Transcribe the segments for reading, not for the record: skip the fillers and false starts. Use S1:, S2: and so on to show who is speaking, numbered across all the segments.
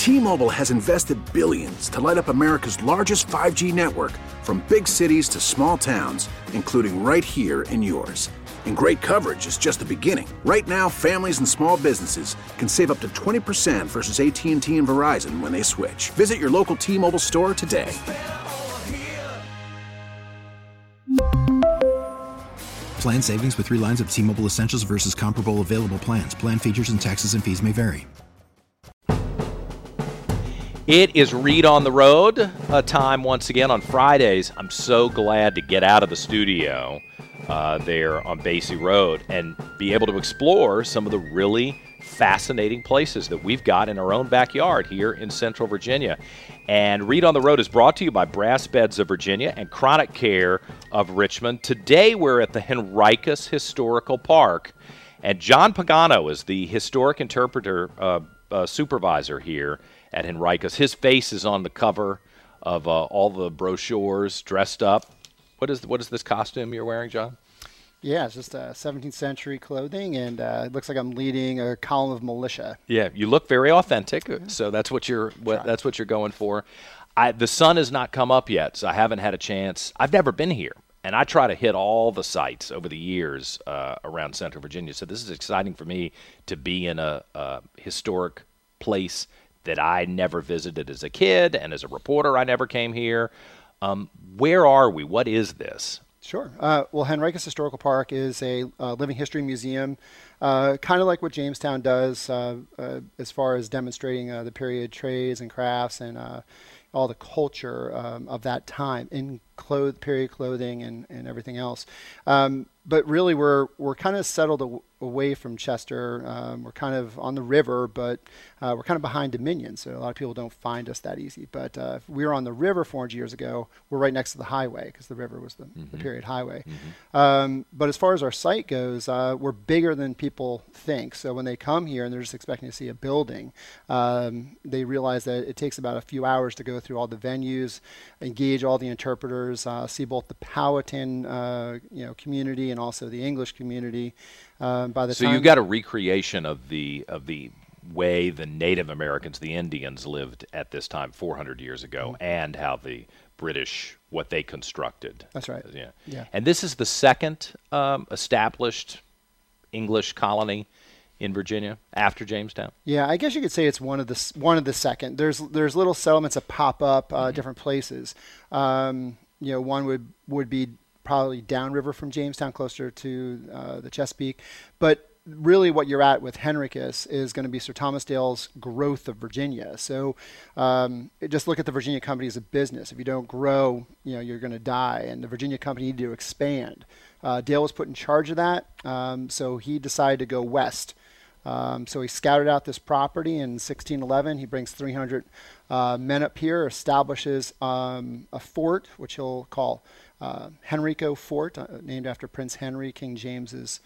S1: T-Mobile has invested billions to light up America's largest 5G network, from big cities to small towns, including right here in yours. And great coverage is just the beginning. Right now, families and small businesses can save up to 20% versus AT&T and Verizon when they switch. Visit your local T-Mobile store today.
S2: Plan savings with 3 lines of T-Mobile Essentials versus comparable available plans. Plan features and taxes and fees may vary.
S3: It is Read on the Road time once again on Fridays. I'm so glad to get out of the studio there on Basie Road and be able to explore some of the really fascinating places that we've got in our own backyard here in Central Virginia. And Read on the Road is brought to you by Brass Beds of Virginia and Chronic Care of Richmond. Today we're at the Henricus Historical Park, and John Pagano is the historic interpreter supervisor here at Henricus. His face is on the cover of all the brochures, dressed up. What is this costume you're wearing, John?
S4: Yeah, it's just 17th century clothing, and it looks like I'm leading a column of militia.
S3: Yeah, you look very authentic, so that's what you're going for. The sun has not come up yet, so I haven't had a chance. I've never been here, and I try to hit all the sites over the years around Central Virginia. So this is exciting for me to be in a historic place that I never visited as a kid, and as a reporter I never came here. Where are we? What is this?
S4: Sure. Well, Henricus Historical Park is a living history museum, kind of like what Jamestown does as far as demonstrating the period trades and crafts and all the culture of that time in period clothing and everything else. But really, we're kind of settled away from Chester. We're kind of on the river, but we're kind of behind Dominion, so a lot of people don't find us that easy. But if we were on the river 400 years ago, we're right next to the highway, because the river was the period highway. But as far as our site goes, we're bigger than people think. So when they come here and they're just expecting to see a building, they realize that it takes about a few hours to go through all the venues, engage all the interpreters, see both the Powhatan community and also the English community. So
S3: you've got a recreation of the way the Native Americans, the Indians, lived at this time 400 years ago, and how the British, what they constructed.
S4: That's right.
S3: Yeah. And this is the second established English colony in Virginia after Jamestown.
S4: Yeah, I guess you could say it's one of the second. There's little settlements that pop up different places. One would be probably downriver from Jamestown, closer to the Chesapeake. But really what you're at with Henricus is going to be Sir Thomas Dale's growth of Virginia. So just look at the Virginia Company as a business. If you don't grow, you're going to die. And the Virginia Company needed to expand. Dale was put in charge of that, so he decided to go west. So he scouted out this property in 1611. He brings 300 men up here, establishes a fort, which he'll call Henrico Fort, named after Prince Henry, King James's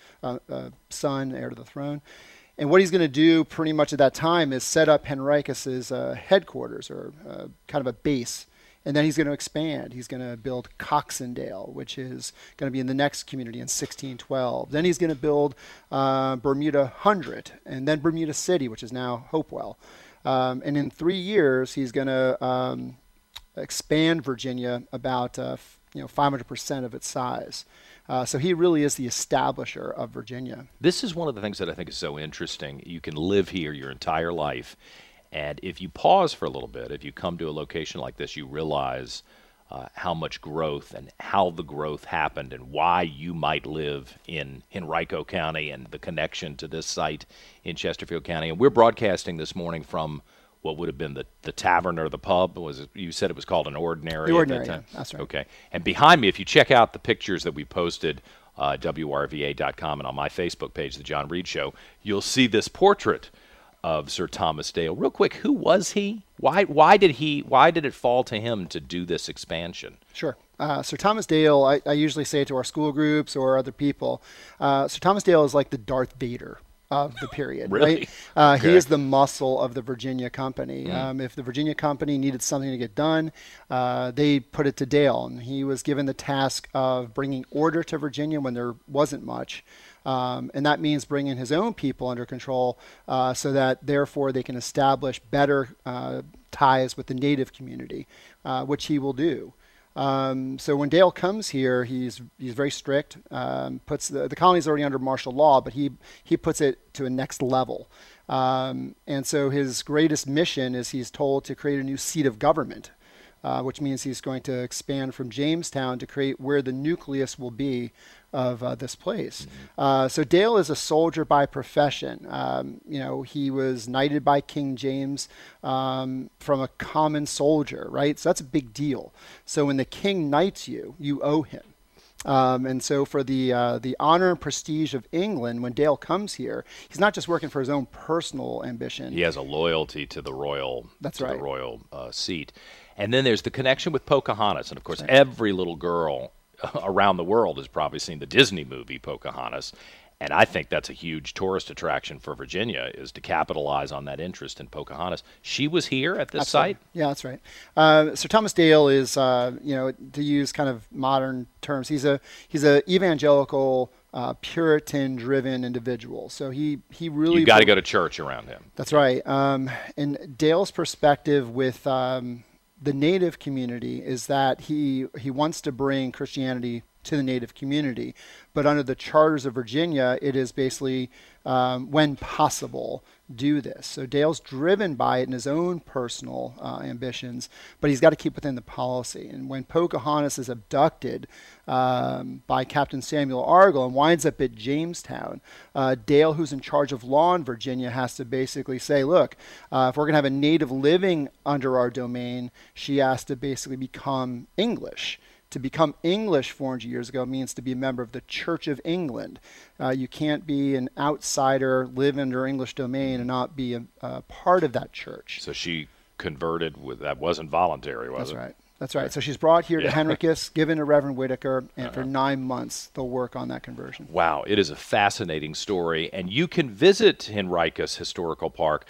S4: son, heir to the throne. And what he's going to do pretty much at that time is set up Henricus's headquarters, or kind of a base. And then he's going to expand. He's going to build Coxendale, which is going to be in the next community in 1612. Then he's going to build Bermuda Hundred, and then Bermuda City, which is now Hopewell. And in 3 years, he's going to expand Virginia about 500% of its size. So he really is the establisher of Virginia.
S3: This is one of the things that I think is so interesting. You can live here your entire life, and if you pause for a little bit, if you come to a location like this, you realize how much growth and how the growth happened and why you might live in Henrico County and the connection to this site in Chesterfield County. And we're broadcasting this morning from what would have been the tavern or the pub. You said it was called an Ordinary?
S4: The Ordinary,
S3: at that time?
S4: Yeah, that's right.
S3: Okay. And behind me, if you check out the pictures that we posted, WRVA.com, and on my Facebook page, The John Reed Show, you'll see this portrait of Sir Thomas Dale. Real quick, who was he? Why did it fall to him to do this expansion?
S4: Sure. Sir Thomas Dale, I usually say to our school groups or other people, Sir Thomas Dale is like the Darth Vader of the period.
S3: Really?
S4: Right?
S3: Okay.
S4: He is the muscle of the Virginia Company. If the Virginia Company needed something to get done, they put it to Dale, and he was given the task of bringing order to Virginia when there wasn't much, And that means bringing his own people under control so that therefore they can establish better ties with the native community, which he will do. So when Dale comes here, he's very strict. Puts the colony's already under martial law, but he puts it to a next level. And so his greatest mission is he's told to create a new seat of government, which means he's going to expand from Jamestown to create where the nucleus will be of this place. So Dale is a soldier by profession. He was knighted by King James from a common soldier, right? So that's a big deal. So when the king knights you, you owe him. And so for the honor and prestige of England, when Dale comes here, he's not just working for his own personal ambition.
S3: He has a loyalty to the royal,
S4: the
S3: royal seat. And then there's the connection with Pocahontas. And, of course, every little girl around the world has probably seen the Disney movie Pocahontas. And I think that's a huge tourist attraction for Virginia, is to capitalize on that interest in Pocahontas. She was here at this site?
S4: Yeah, that's right. Sir Thomas Dale is, to use kind of modern terms, he's a evangelical, Puritan-driven individual. So he really...
S3: You've got to go to church around him.
S4: That's right. And Dale's perspective with the native community is that he wants to bring Christianity to the native community, but under the charters of Virginia, it is basically, when possible, do this. So Dale's driven by it in his own personal ambitions, but he's got to keep within the policy. And when Pocahontas is abducted by Captain Samuel Argall and winds up at Jamestown, Dale, who's in charge of law in Virginia, has to basically say, look, if we're going to have a native living under our domain, she has to basically become English. To become English 400 years ago means to be a member of the Church of England. You can't be an outsider, live under English domain, and not be a part of that church.
S3: So she converted that wasn't voluntary, was it?
S4: That's right. So she's brought here to Henricus, given to Reverend Whitaker, and for 9 months they'll work on that conversion. Wow,
S3: it is a fascinating story. And you can visit Henricus Historical Park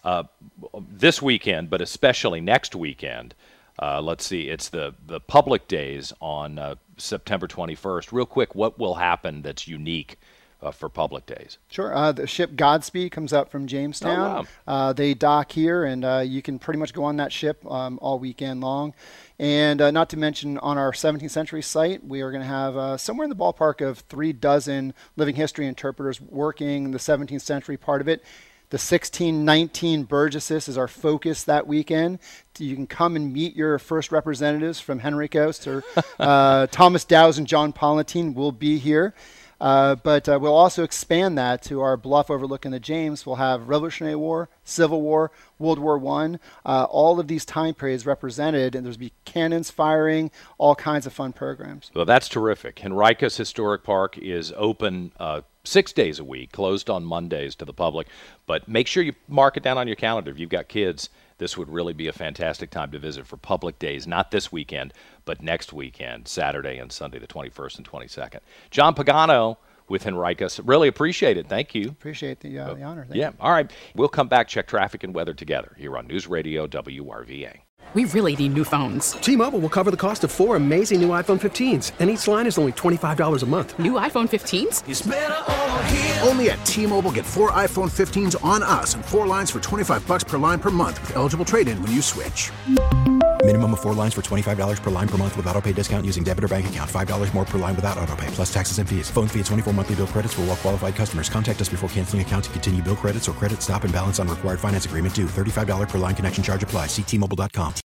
S3: this weekend, but especially next weekend. Let's see, it's the public days on September 21st. Real quick, what will happen that's unique for public days?
S4: Sure. The ship Godspeed comes up from Jamestown.
S3: Oh, wow.
S4: They dock here, and you can pretty much go on that ship all weekend long. And not to mention, on our 17th century site, we are going to have somewhere in the ballpark of 36 living history interpreters working the 17th century part of it. The 1619 Burgesses is our focus that weekend. You can come and meet your first representatives from Henricus, or Thomas Dowse and John Palatine will be here. But we'll also expand that to our bluff overlooking the James. We'll have Revolutionary War, Civil War, World War I, all of these time periods represented, and there's be cannons firing, all kinds of fun programs.
S3: Well, that's terrific. Henricus Historic Park is open 6 days a week, closed on Mondays to the public. But make sure you mark it down on your calendar. If you've got kids, this would really be a fantastic time to visit for public days, not this weekend, but next weekend, Saturday and Sunday, the 21st and 22nd. John Pagano with Henricus. Really appreciate it. Thank you.
S4: Appreciate the honor. Thank you.
S3: All right. We'll come back, check traffic and weather together here on News Radio WRVA.
S5: We really need new phones.
S6: T-Mobile will cover the cost of 4 amazing new iPhone 15s, and each line is only $25 a month.
S5: New iPhone 15s?
S1: It's better over here. Only at T-Mobile, get 4 iPhone 15s on us and 4 lines for $25 per line per month with eligible trade-in when you switch.
S2: Minimum of 4 lines for $25 per line per month with autopay discount using debit or bank account. $5 more per line without autopay, plus taxes and fees. Phone fee at 24 monthly bill credits for well-qualified customers. Contact us before canceling account to continue bill credits or credit stop and balance on required finance agreement due. $35 per line connection charge applies. See T-Mobile.com.